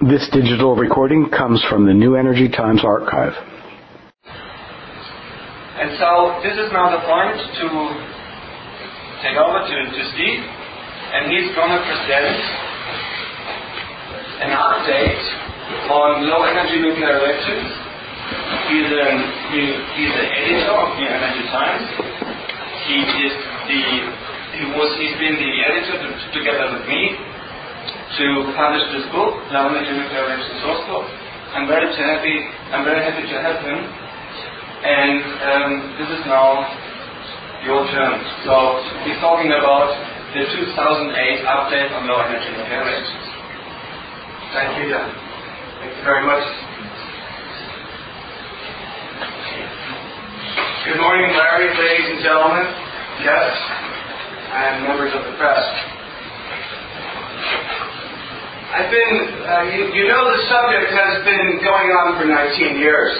This digital recording comes from the New Energy Times archive. And so this is now the point to take over to Steve, and he's going to present an update on low energy nuclear reactions. He's the editor of New Energy Times. He's been the editor together with me to publish this book, Low Energy Nuclear Reaction Source Code. I'm very happy to have him. And this is now your turn. So he's talking about the 2008 update on low energy nuclear reactions. Thank you, Jan. Thank you very much. Good morning, Larry, ladies and gentlemen, guests, and members of the press. I've been, the subject has been going on for 19 years.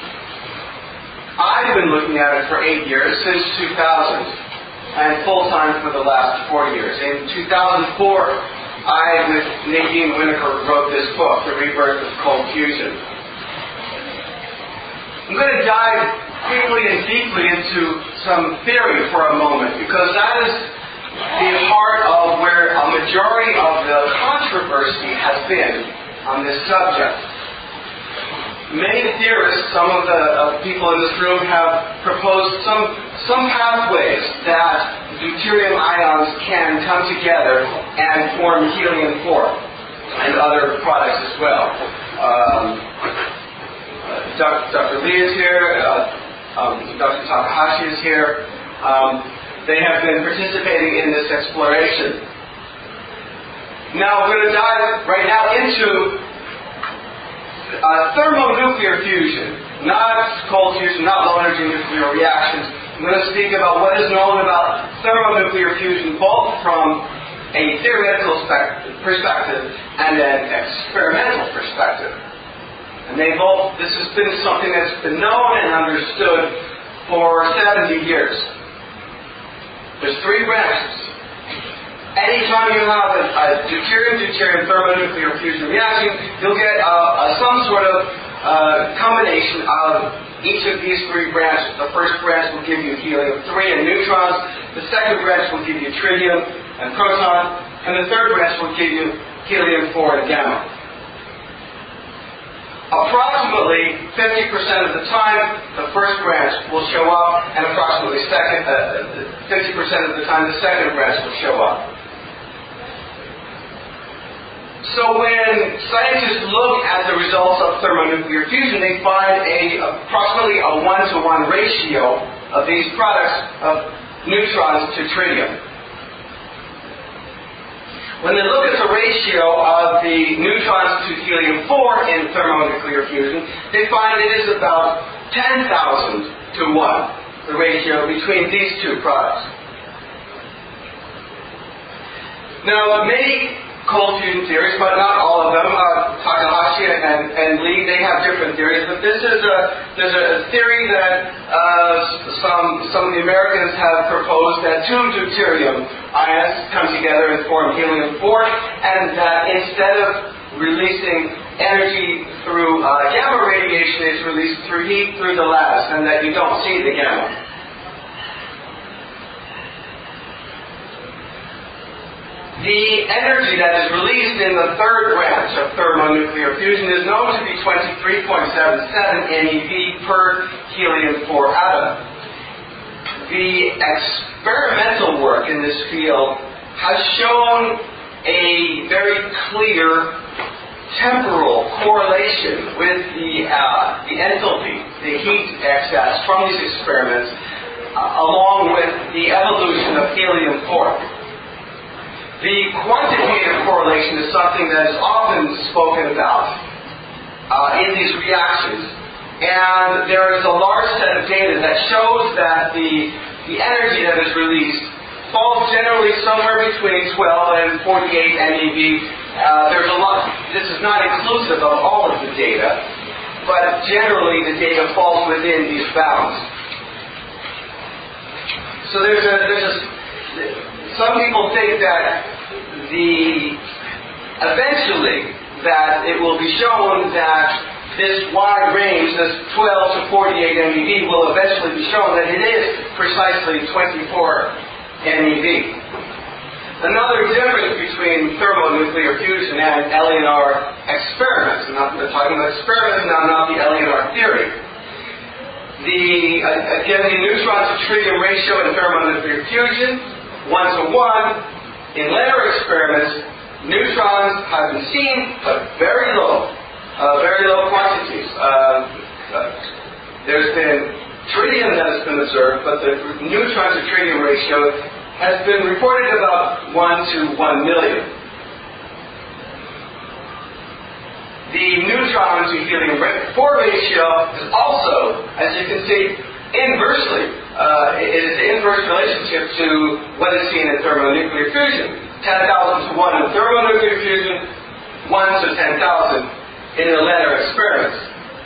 I've been looking at it for 8 years, since 2000, and full-time for the last 4 years. In 2004, I, with Nadine Winokur, wrote this book, The Rebirth of Cold Fusion. I'm going to dive quickly and deeply into some theory for a moment, because that is the heart of where a majority of the controversy has been on this subject. Many theorists, some of the people in this room, have proposed some pathways that deuterium ions can come together and form helium-4 and other products as well. Dr. Lee is here, Dr. Takahashi is here. They have been participating in this exploration. Now we're going to dive right now into thermonuclear fusion, not cold fusion, not low energy nuclear reactions. I'm going to speak about what is known about thermonuclear fusion, both from a theoretical perspective and an experimental perspective. And this has been something that's been known and understood for 70 years. There's 3 branches. Anytime you have a deuterium-deuterium thermonuclear fusion reaction, you'll get some sort of combination of each of these 3 branches. The first branch will give you helium-3 and neutrons. The second branch will give you tritium and proton. And the third branch will give you helium-4 and gamma. Approximately 50% of the time, the first branch will show up, and approximately 50% of the time, the second branch will show up. So when scientists look at the results of thermonuclear fusion, they find approximately a 1-to-1 ratio of these products of neutrons to tritium. When they look at the ratio of the neutrons to helium-4 in thermonuclear fusion, they find it is about 10,000 to 1, the ratio between these 2 products. Now, many cold fusion theories, but not all of them. Takahashi and Lee, they have different theories, but there's a theory that some of the Americans have proposed that 2 deuterium ions come together and form helium-4, and that instead of releasing energy through gamma radiation, it's released through heat through the lattice, and that you don't see the gamma. The energy that is released in the third branch of thermonuclear fusion is known to be 23.77 MeV per helium-4 atom. The experimental work in this field has shown a very clear temporal correlation with the enthalpy, the heat excess from these experiments, along with the evolution of helium-4. The quantitative correlation is something that is often spoken about in these reactions, and there is a large set of data that shows that the energy that is released falls generally somewhere between 12 and 48 MeV. There's a lot. This is not inclusive of all of the data, but generally the data falls within these bounds. So some people think that eventually that it will be shown that this wide range, this 12 to 48 MeV, will eventually be shown that it is precisely 24 MeV. Another difference between thermonuclear fusion and LNR experiments, and I'm talking about experiments now, not the LNR theory. Again, the neutron to tritium ratio in thermonuclear fusion, 1 to 1. In LNR experiments, neutrons have been seen, but very low quantities. There's been tritium that has been observed, but the neutron to tritium ratio has been reported about 1 to 1 million. The neutron to helium-4 ratio is also, as you can see, inversely. It is the inverse relationship to what is seen in thermonuclear fusion. 10,000 to 1 in thermonuclear fusion, 1 to 10,000 in the LNR experiments.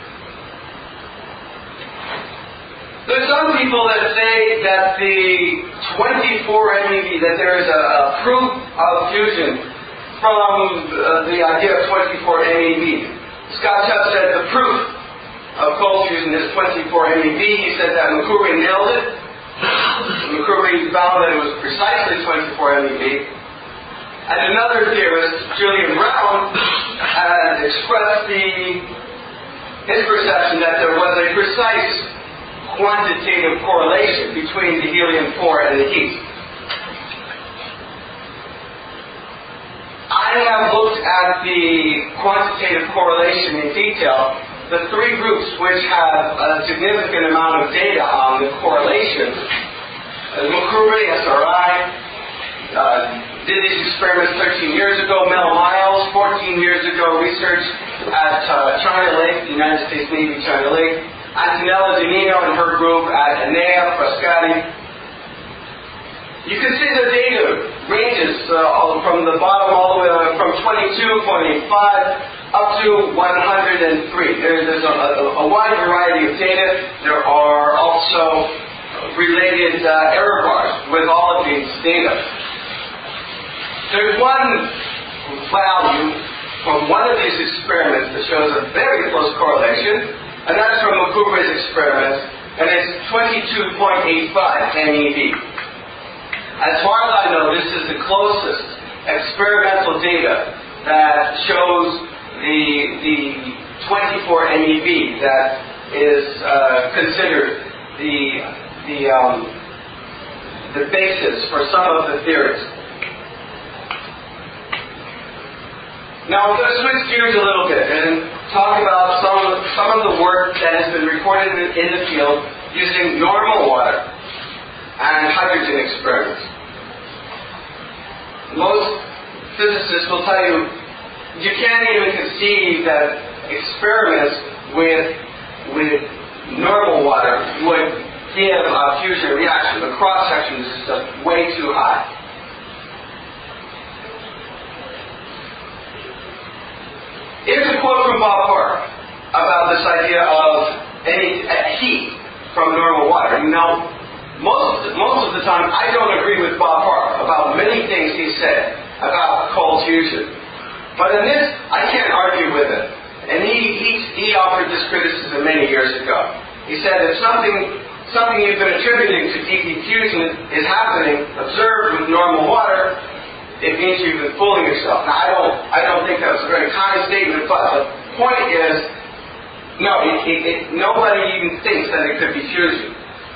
There's some people that say that the 24 MeV, that there is a proof of fusion from the idea of 24 MeV. Scott Tubbs said the proof of cold fusion is 24 MeV. He said that McCoury nailed it. McCoury found that it was precisely 24 MeV. And another theorist, Julian Brown, had expressed his perception that there was a precise quantitative correlation between the helium-4 and the heat. I have looked at the quantitative correlation in detail. The three groups which have a significant amount of data on the correlation, McCoury, SRI, did these experiments 13 years ago, Mel Miles, 14 years ago, research at China Lake, the United States Navy China Lake, Antonella Donino and her group at Enea, Frascati. You can see the data ranges from the bottom all the way from 22.85 up to 103. There's a wide variety of data. There are also related error bars with all of these data. There's one value from one of these experiments that shows a very close correlation, and that's from McCoury's experiment, and it's 22.85 MeV. As far as I know, this is the closest experimental data that shows the 24 MeV that is considered the basis for some of the theories. Now we're going to switch gears a little bit and talk about some of the work that has been recorded in the field using normal water and hydrogen experiments. Most physicists will tell you can't even conceive that experiments with normal water would give a fusion reaction. The cross-section is just way too high. Here's a quote from Bob Park about this idea of heat from normal water. You know, most of the time I don't agree with Bob Park about many things he said about cold fusion. But in this, I can't argue with it. And he offered this criticism many years ago. He said if something you've been attributing to deep heat fusion is happening, observed with normal water, it means you've been fooling yourself. Now, I don't think that was a very kind statement, but the point is, no, nobody even thinks that it could be fusion.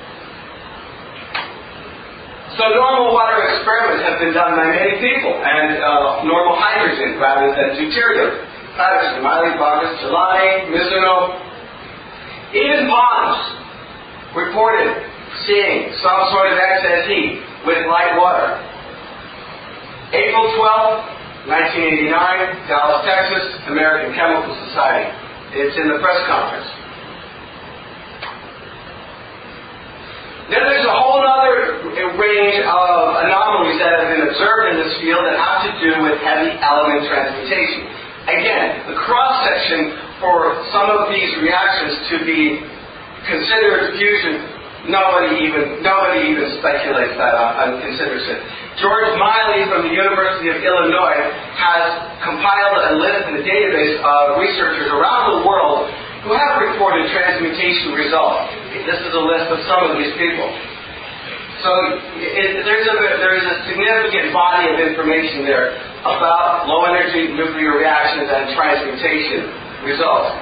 So normal water experiments have been done by many people, and normal hydrogen rather than deuterium. Patterson, Miley, Vargas, Jelani, Mizuno. Even ponds reported seeing some sort of excess heat with light water. April 12, 1989, Dallas, Texas, American Chemical Society. It's in the press conference. Then there's a whole other range of anomalies that have been observed in this field that have to do with heavy element transmutation. Again, the cross-section for some of these reactions to be considered fusion nobody even speculates that and considers it. George Miley from the University of Illinois has compiled a list in a database of researchers around the world who have reported transmutation results. This is a list of some of these people. So there's a significant body of information there about low energy nuclear reactions and transmutation results.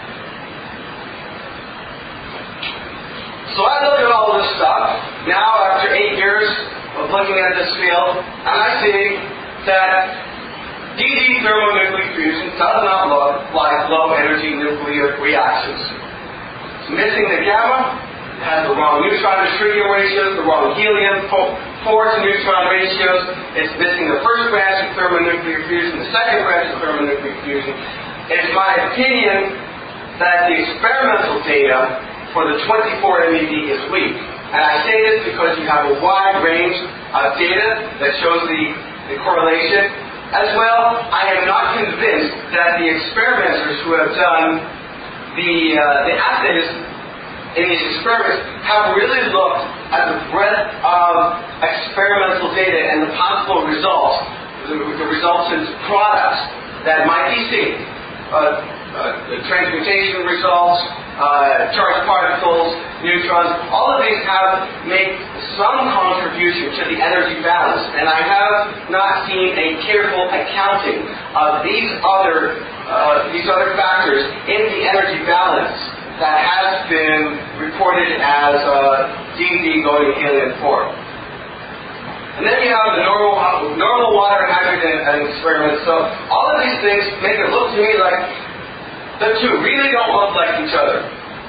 So I look at all this stuff now after 8 years of looking at this field, and I see that DD thermonuclear fusion does not look like low energy nuclear reactions. It's missing the gamma. It has the wrong neutron to tritium ratios, the wrong helium 4 to neutron ratios. It's missing the first branch of thermonuclear fusion, the second branch of thermonuclear fusion. It's my opinion that the experimental data for the 24 MeV is weak. And I say this because you have a wide range of data that shows the correlation. As well, I am not convinced that the experimenters who have done the assays in these experiments have really looked at the breadth of experimental data and the possible results, the resultant products that might be seen. The transmutation results, charged particles, neutrons, all of these make some contribution to the energy balance. And I have not seen a careful accounting of these other factors in the energy balance that has been reported as DD going to helium-4. And then you have the normal water and hydrogen experiments. So all of these things make it look to me like the two really don't look like each other.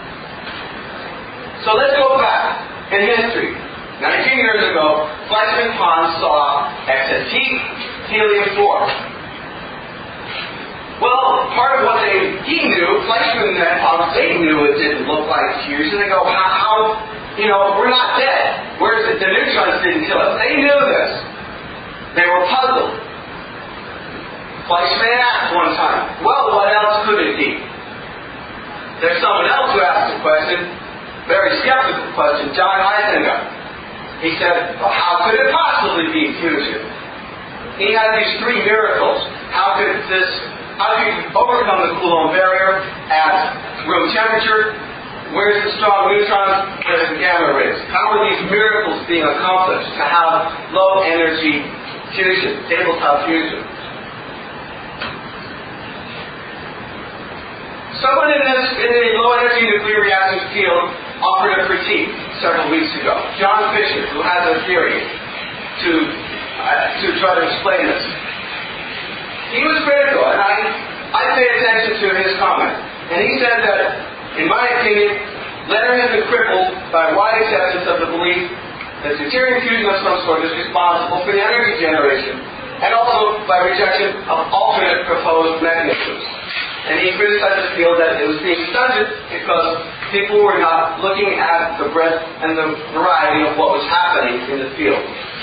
So let's go back in history. 19 years ago, Fleischmann-Hahn saw excess heat, helium-4. Well, part of what he knew, Fleischmann and Hahn, they knew it didn't look like fusion. They go, how, we're not dead. Where's it? The neutrons didn't kill us. They knew this. They were puzzled. Fleischmann asked one time, well, what else could it be? There's someone else who asked a question, very skeptical question, John Heisinger. He said, well, how could it possibly be fusion? He had these 3 miracles. How could you overcome the Coulomb barrier at room temperature? Where's the strong neutrons? Where's the gamma rays? How are these miracles being accomplished to have low energy fusion, tabletop fusion? Someone in the low energy nuclear reactions field offered a critique several weeks ago. John Fisher, who has a theory to try to explain this. He was critical, and I pay attention to his comment. And he said that, in my opinion, Leonard has been crippled by wide acceptance of the belief that deuterium fusion of some sort is responsible for the energy generation, and also by rejection of alternate proposed mechanisms. And he criticized the field that it was being stunted because people were not looking at the breadth and the variety of what was happening in the field.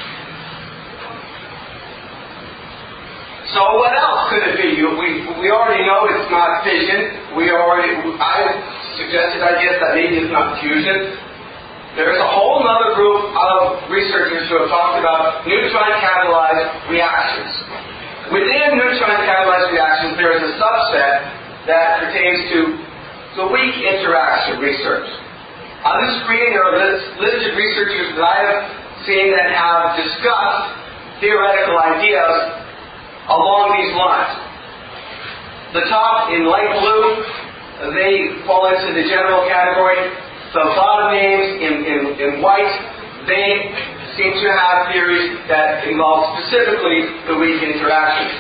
So what else could it be? We already know it's not fission. I suggested ideas that maybe it's not fusion. There's a whole other group of researchers who have talked about neutron-catalyzed reactions. Within neutron-catalyzed reactions, there is a subset that pertains to the weak interaction research. On the screen, there are listed researchers that I have seen that have discussed theoretical ideas along these lines. The top in light blue, they fall into the general category. The bottom names in white, they seem to have theories that involve specifically the weak interactions.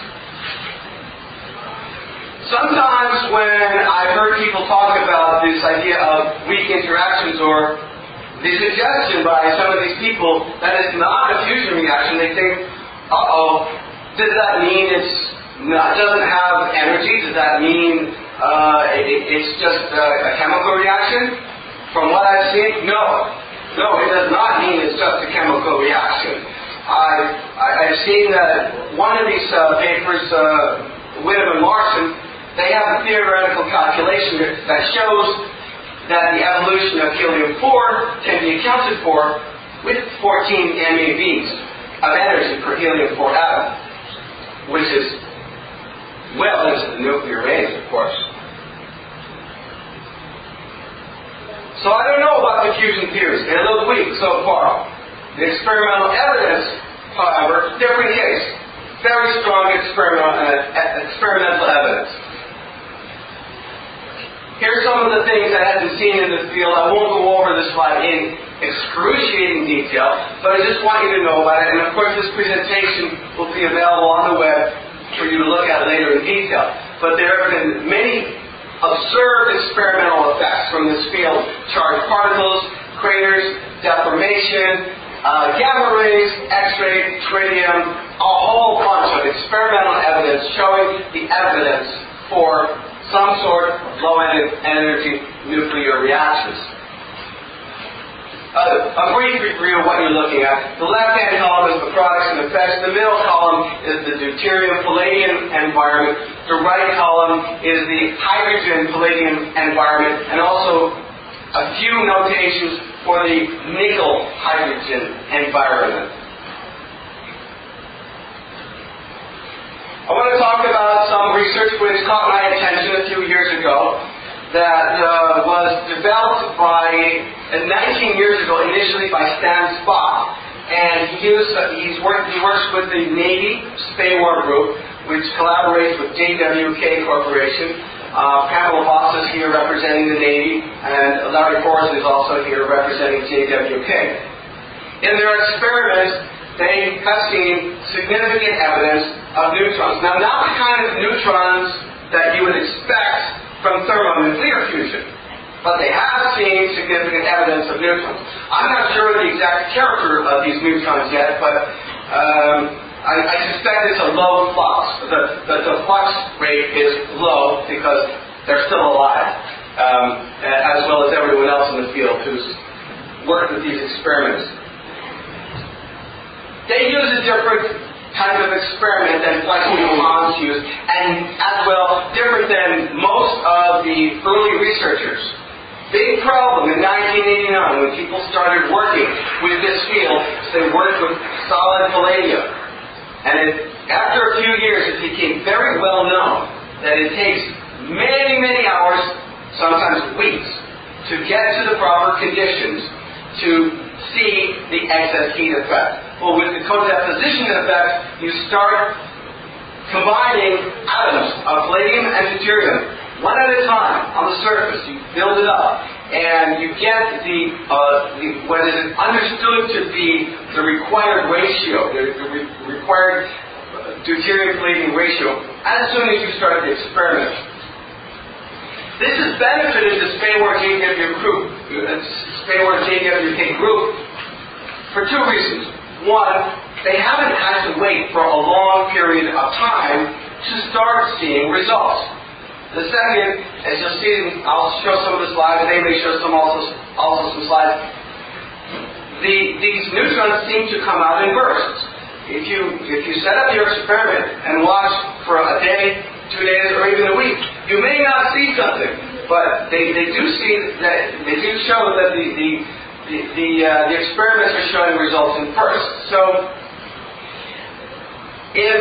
Sometimes when I've heard people talk about this idea of weak interactions or the suggestion by some of these people that it's not a fusion reaction, they think, does that mean it doesn't have energy? Does that mean it's just a chemical reaction? From what I've seen, no, it does not mean it's just a chemical reaction. I've seen that one of these papers, Whittam and Larson, they have a theoretical calculation that shows that the evolution of helium-4 can be accounted for with 14 MeVs of energy per helium-4 atom, which is well into the nuclear range, of course. So I don't know about the fusion theories. They look weak so far. The experimental evidence, however, different case. Very strong experimental evidence. Here's some of the things that have been seen in the field. I won't go over this slide in excruciating detail, but I just want you to know about it. And of course, this presentation will be available on the web for you to look at later in detail. But there have been many observed experimental effects from this field: charged particles, craters, deformation, gamma rays, X-ray, tritium, a whole bunch of experimental evidence showing the evidence for some sort of low-energy nuclear reactions. A brief review of what you're looking at. The left-hand column is the products and effects. The middle column is the deuterium-palladium environment. The right column is the hydrogen-palladium environment, and also a few notations for the nickel-hydrogen environment. I want to talk about some research which caught my attention a few years ago that was developed by, 19 years ago, initially by Stan Spock. And he works with the Navy SPAWAR group, which collaborates with JWK Corporation. Pamela Voss is here representing the Navy, and Larry Forrest is also here representing JWK. In their experiments, they have seen significant evidence of neutrons. Now, not the kind of neutrons that you would expect from thermonuclear fusion, but they have seen significant evidence of neutrons. I'm not sure of the exact character of these neutrons yet, but I suspect it's a low flux. The flux rate is low because they're still alive, as well as everyone else in the field who's worked with these experiments. They use a different kind of experiment than Flex-Newmans use, and as well, different than most of the early researchers. Big problem in 1989 when people started working with this field, they worked with solid palladium. And after a few years, it became very well known that it takes many, many hours, sometimes weeks, to get to the proper conditions to see the excess heat effect. Well, with the co-deposition effect, you start combining atoms of palladium and deuterium, one at a time on the surface. You build it up, and you get what is understood to be the required ratio, the required deuterium-palladium ratio, as soon as you start the experiment. This has benefited the SPAWAR-JWK group for two reasons. One, they haven't had to wait for a long period of time to start seeing results. The second, as you'll see, I'll show some of the slides, they may show also some slides. These neutrons seem to come out in bursts. If you set up your experiment and watch for a day, 2 days, or even a week, you may not see something, but they do show that the experiments are showing results in bursts. So, if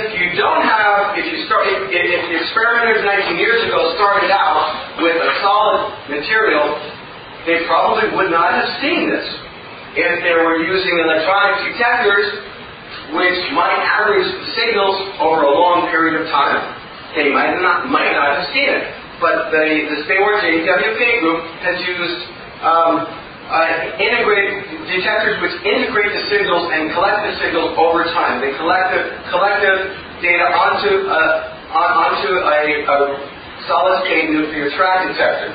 the experimenters 19 years ago started out with a solid material, they probably would not have seen this. If they were using electronic detectors, which might average the signals over a long period of time, they might not have seen it. But the SPAWAR-JWK group has used integrated detectors which integrate the signals and collect the signals over time. They collect data onto a solid-state nuclear track detector.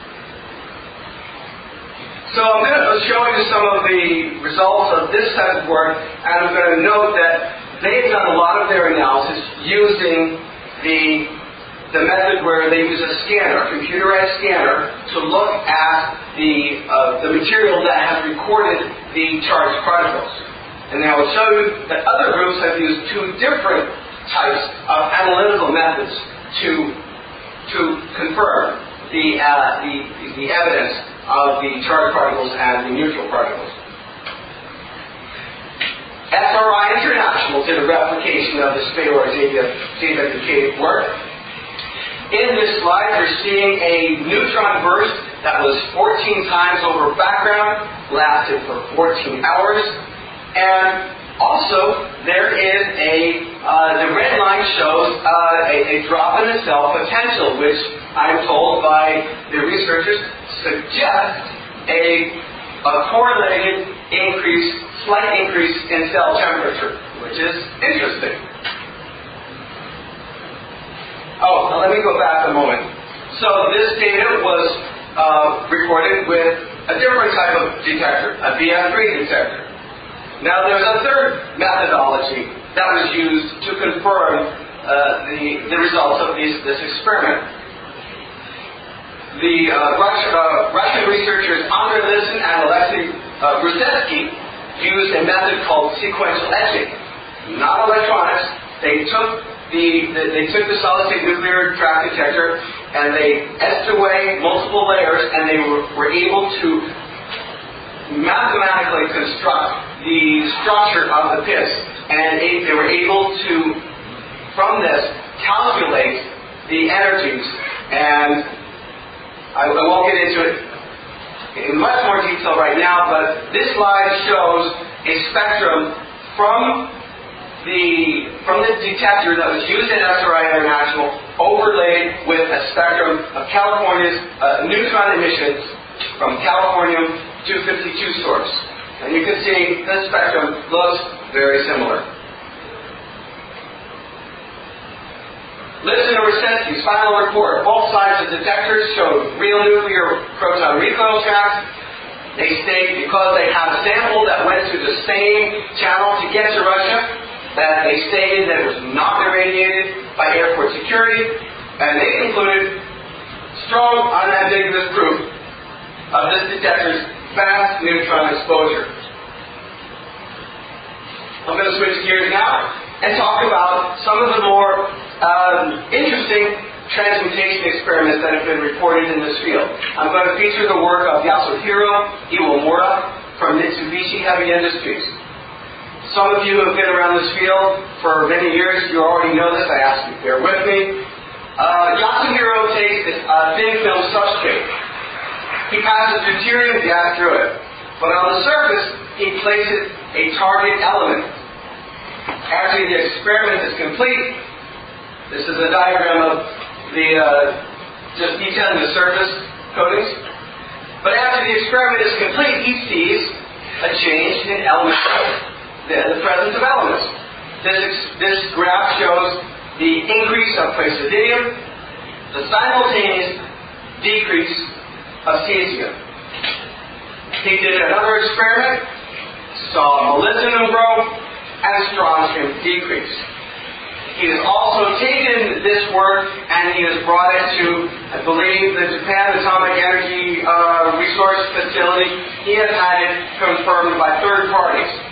So I'm going to show you some of the results of this type of work, and I'm going to note that they've done a lot of their analysis using the method where they use a scanner, a computerized scanner, to look at the material that has recorded the charged particles. And I will show you that other groups have used two different types of analytical methods to confirm the evidence of the charged particles and the neutral particles. SRI International did a replication of the Speor JWK work. In this slide, you're seeing a neutron burst that was 14 times over background, lasted for 14 hours, and also there is the red line shows a drop in the cell potential, which I'm told by the researchers suggests a correlated slight increase in cell temperature, which is interesting. Oh, now let me go back a moment. So this data was recorded with a different type of detector, a BF3 detector. Now there's a third methodology that was used to confirm the results of this experiment. The Russian researchers Andrei Listen and Alexei Rusetsky used a method called sequential etching. Not electronics. They took the solid-state nuclear track detector and they etched away multiple layers, and they were able to mathematically construct the structure of the pits, and they were able to, from this, calculate the energies. And I won't get into it in much more detail right now, but this slide shows a spectrum from the detector that was used at SRI International, overlaid with a spectrum of California's neutron emissions from Californium-252 source. And you can see this spectrum looks very similar. Listen to Rusetsky's final report. Both sides of the detectors showed real nuclear proton recoil tracks. They state because they had a sample that went through the same channel to get to Russia, that they stated that it was not irradiated by airport security, and they concluded strong, unambiguous proof of this detector's fast neutron exposure. I'm going to switch gears now and talk about some of the more interesting transmutation experiments that have been reported in this field. I'm going to feature the work of Yasuhiro Iwamura from Mitsubishi Heavy Industries. Some of you who have been around this field for many years, you already know this. I ask you to bear with me. Yasuhiro takes this thin film substrate. He passes deuterium gas through it. But on the surface, he places a target element. After the experiment is complete, this is a diagram of just detailing the surface coatings. But after the experiment is complete, he sees a change in element the presence of elements. This graph shows the increase of praseodymium, the simultaneous decrease of cesium. He did another experiment, saw molybdenum grow, and strontium decrease. He has also taken this work and he has brought it to, I believe, the Japan Atomic Energy Resource Facility. He has had it confirmed by third parties.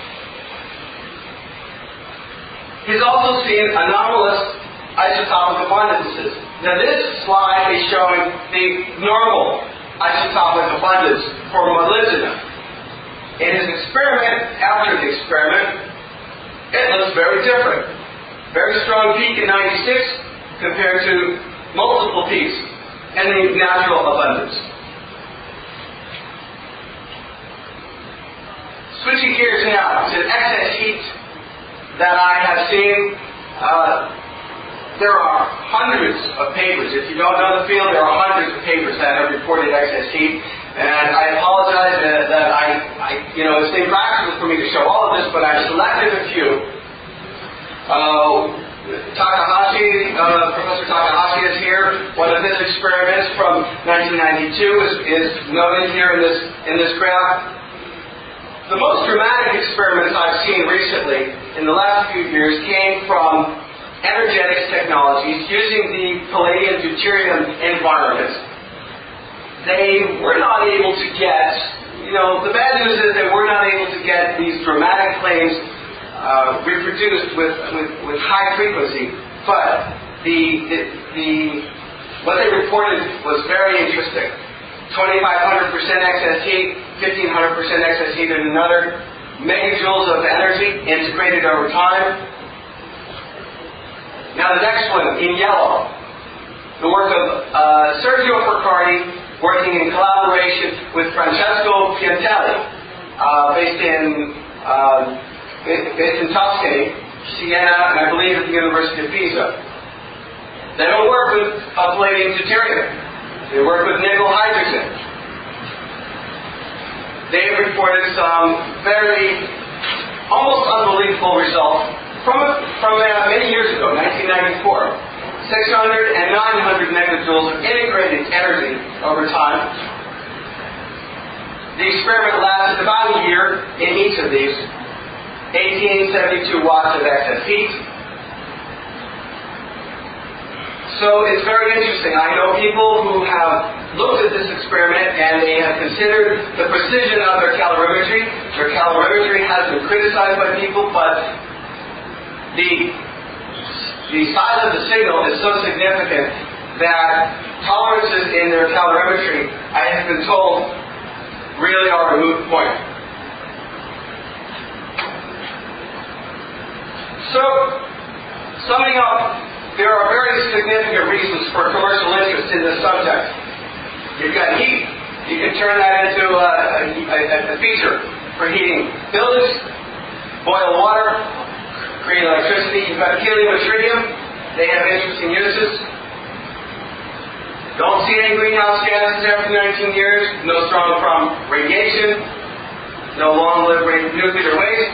He's also seen anomalous isotopic abundances. Now this slide is showing the normal isotopic abundance for molybdenum. In his experiment, after the experiment, it looks very different. Very strong peak in 96 compared to multiple peaks in the natural abundance. Switching gears now to excess heat that I have seen, there are hundreds of papers. If you don't know the field, there are hundreds of papers that have reported excess heat. And I apologize that it's impractical for me to show all of this, but I've selected a few. Professor Takahashi is here. One of his experiments from 1992 is noted here in this graph. The most dramatic experiments I've seen recently in the last few years came from energetics technologies using the palladium-deuterium environment. They were not able to get, the bad news is they were not able to get these dramatic claims reproduced with high frequency, but what they reported was very interesting. 2,500% excess heat, 1,500% excess heat in another, megajoules of energy integrated over time. Now the next one, in yellow, the work of Sergio Porcardi, working in collaboration with Francesco Piantelli, based in Tuscany, Siena, and I believe at the University of Pisa. They don't work with palladium deuterium. They work with nickel hydrogen. They have reported some very, almost unbelievable results from many years ago, 1994. 600 and 900 megajoules of integrated energy over time. The experiment lasted about a year in each of these. 1872 watts of excess heat. So it's very interesting. I know people who have looked at this experiment and they have considered the precision of their calorimetry. Their calorimetry has been criticized by people, but the size of the signal is so significant that tolerances in their calorimetry, I have been told, really are a moot point. So, summing up, there are very significant reasons for commercial interest in this subject. You've got heat. You can turn that into a feature for heating buildings, boil water, create electricity. You've got helium and tritium. They have interesting uses. Don't see any greenhouse gases after 19 years. No strong from radiation. No long-lived nuclear waste.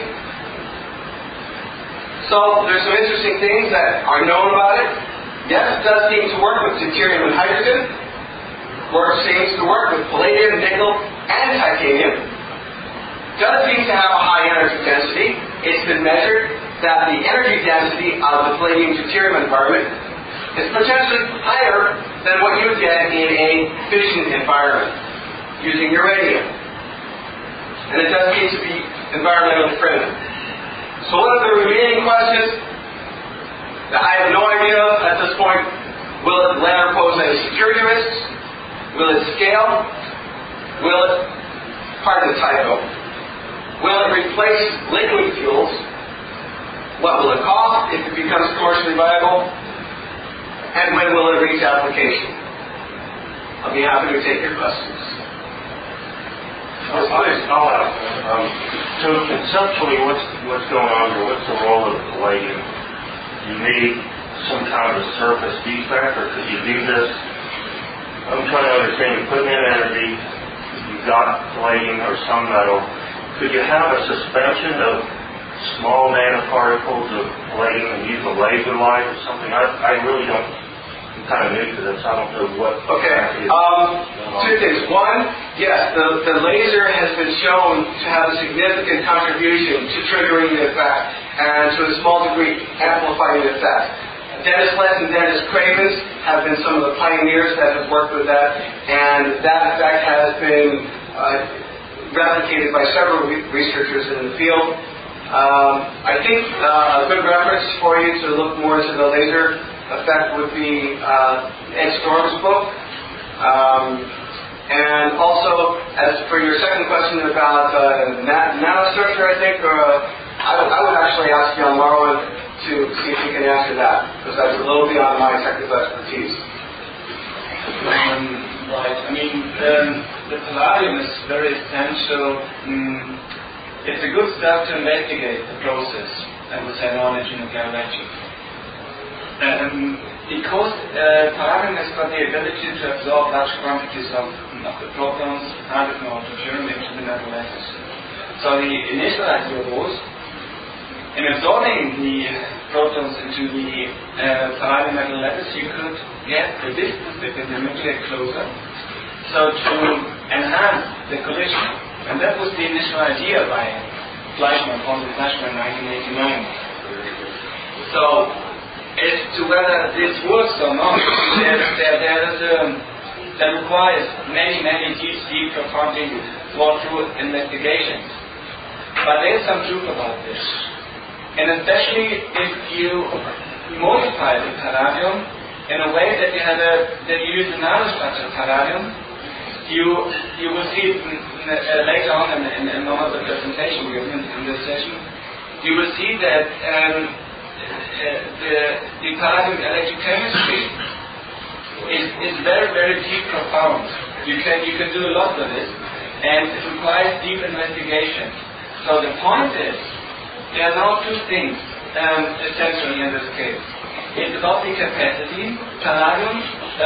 So there's some interesting things that are known about it. Yes, it does seem to work with deuterium and hydrogen. Seems to work with palladium, nickel, and titanium. Does seem to have a high energy density. It's been measured that the energy density of the palladium-deuterium environment is potentially higher than what you would get in a fission environment using uranium. And it does seem to be environmentally friendly. So what are the remaining questions? I have no idea at this point. Will it later pose any security risks? Will it scale? Will it, pardon the typo, will it replace liquid fuels? What will it cost if it becomes commercially viable? And when will it reach application? I'll be happy to take your questions. I'll ask. So conceptually, what's going on here? What's the role of palladium? Do you need some kind of a surface defect, or could you do this? I'm trying to understand. You're putting in energy. You've got palladium or some metal. Could you have a suspension of small nanoparticles of palladium and use a laser light or something? I really don't. I'm kind of new to this. I don't know what. Okay. Two things. One, yes, the laser has been shown to have a significant contribution to triggering the effect and to a small degree amplifying the effect. Dennis Less and Dennis Cravens have been some of the pioneers that have worked with that, and that effect has been replicated by several researchers in the field. I think a good reference for you to look more into the laser effect would be Ed Storm's book. And also, as for your second question about nanostructure, I think, I would actually ask Jan Marwan to see if he can answer that, because that's a little beyond my technical expertise. Right. I mean, the palladium is very essential. It's a good step to investigate the process and the technology in galvanic. Because palladium has got the ability to absorb large quantities of the protons and the deuterium into the metal lattice. So the initial idea was, in absorbing the protons into the palladium metal lattice, you could get the distance between the nuclei closer, so to enhance the collision. And that was the initial idea by Fleischmann, Conrad Fleischmann, in 1989. So, as to whether this works or not, that requires many deep, profoundly thought-through investigations. But there is some truth about this. And especially if you modify the palladium in a way that you use the nanostructure palladium You will see it later on in one of the presentation we have in this session. You will see that the palladium electrochemistry is very, very deep, profound. You can do a lot with it, and it requires deep investigation. So the point is, there are now two things essentially in this case. It's about the capacity, palladium,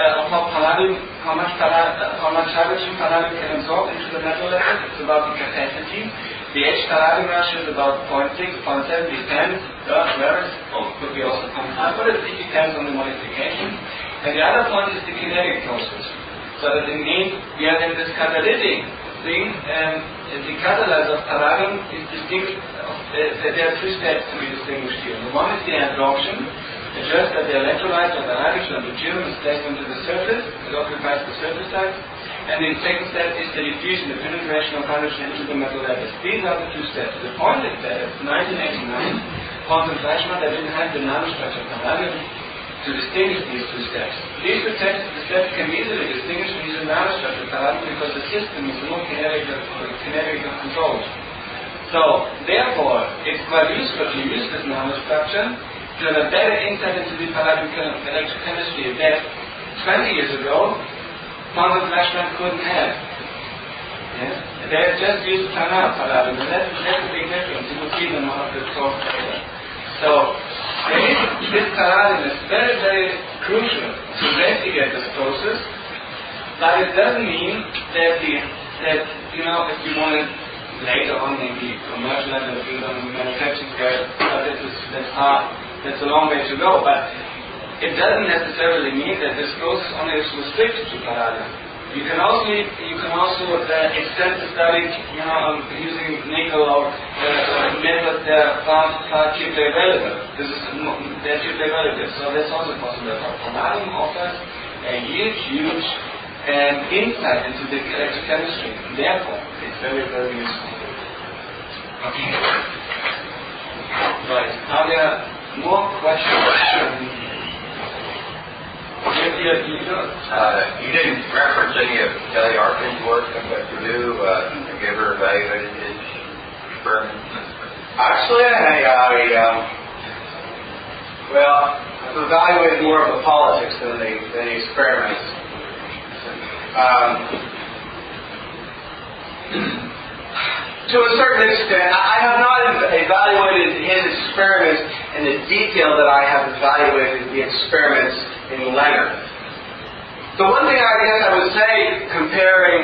how much hydrogen palladium can absorb into the metal layer. It's about the capacity. The H-palladium ratio is about 0.6, 0.7, depends. Could be also 0.5, but it depends on the modification. And the other point is the kinetic process. So that it means we are in this catalytic thing, and the catalyzer of palladium is distinct. There are two steps to be distinguished here. The one is the absorption. It's just that the electrolyte of the hydrogen and the deuterium is placed onto the surface. It occupies the surface side. And the second step is the diffusion, the penetration of hydrogen into the metal layers. These are the two steps. The point is that in 1989, Pons and Fleischmann, they didn't have the nanostructure of palladium to distinguish these two steps. These two steps can be easily distinguished from using nanostructure of palladium because the system is more kinetically controlled. So, therefore, it's quite useful to use this nanostructure to have a better insight into the palladium electrochemistry that 20 years ago, Pons and Fleischmann couldn't have. Yeah? They had just used palladium, and that's a big difference. You will see them on the talk later. So, this palladium is very, very crucial to investigate this process, but it doesn't mean that if you want to later on maybe commercialize and build on manufacturing scale, but that's a long way to go. But it doesn't necessarily mean that this process only is restricted to palladium. You can also extend the study, using nickel or methods that are far cheaply available. They're cheaply available, so that's also possible. Palladium offers a huge insight into the electrochemistry. Therefore, it's very, very useful. Okay. Right. Are there more questions? You didn't reference any of Kelly Arkin's work at Purdue. Have you ever evaluated his experiments? Actually, I've evaluated more of the politics than the experiments. To a certain extent, I have not evaluated his experiments in the detail that I have evaluated the experiments in Leonard. The one thing I guess I would say, comparing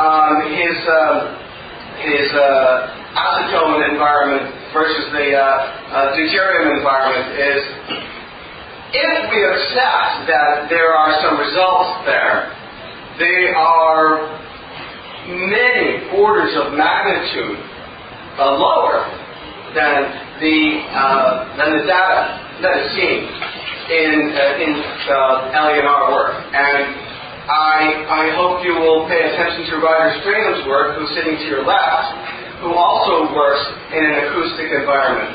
his acetone environment versus the deuterium environment, is if we accept that there are some results there, they are many orders of magnitude lower than the data that is seen in Ellie and our work. And I hope you will pay attention to Roger Stringham's work, who's sitting to your left, who also works in an acoustic environment.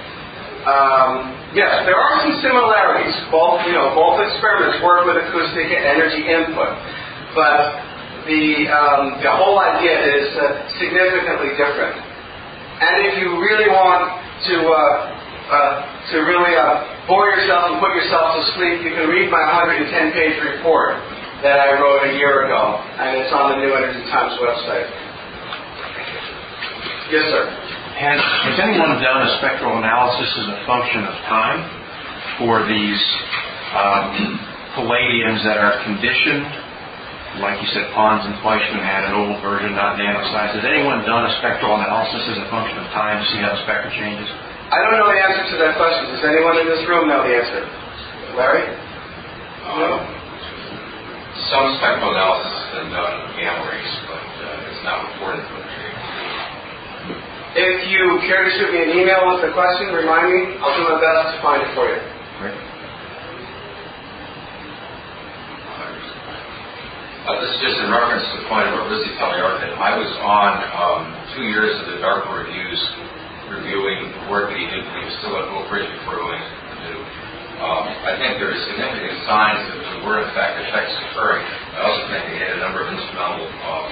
Yes, there are some similarities. Both experiments work with acoustic energy input, but the whole idea is significantly different. And if you really want to really bore yourself and put yourself to sleep, you can read my 110-page report that I wrote a year ago, and it's on the New Energy Times website. Yes, sir. Has anyone done a spectral analysis as a function of time for these palladiums that are conditioned? Like you said, Pons and Fleischmann had an old version, not nano-sized. Has anyone done a spectral analysis as a function of time to see how the spectrum changes? I don't know the answer to that question. Does anyone in this room know the answer? Larry? Some spectral analysis has been done in gamma rays, but it's not reported to the tree. If you care to shoot me an email with the question, remind me. I'll do my best to find it for you. Great. This is just in reference to the point about Rizzi Taliarkin. I was on 2 years of the DARPA reviews reviewing the work that he did when he was still at Oak Ridge before he went to Purdue. I think there is significant signs that there were in fact effects occurring. I also think he had a number of instrumental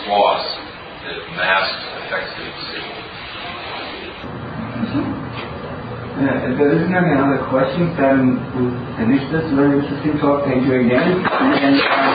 masks affects the decision. If there isn't any other questions, then we'll finish this very interesting talk. Thank you again. And